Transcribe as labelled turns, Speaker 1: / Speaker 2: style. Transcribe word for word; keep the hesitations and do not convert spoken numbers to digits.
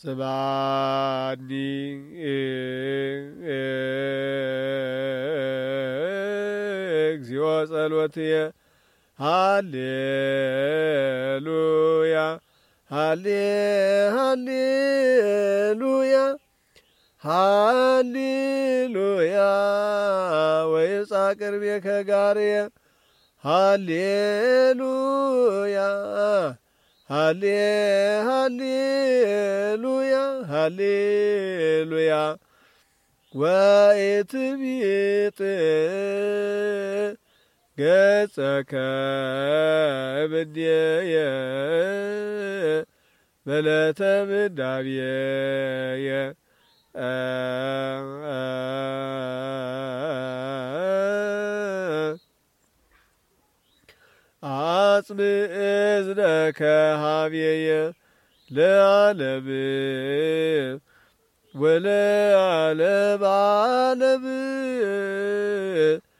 Speaker 1: ስባኒ እግዚኦ ጸሎትየ ሃሌሉያ ሃሌ ሃሌሉያ ሃሌሉያ ወይጻእ ቅርቤከ ጋርየ ሃሌሉያ ሃሌ ሃሌሉያ ሃሌሉያ ወኢትቢጥ ገጸከ እምኔየ በለተ ምንዳቤየ አጽምዕ እዝነከ ኀቤየ ለዓለም ወለዓለመ ዓለም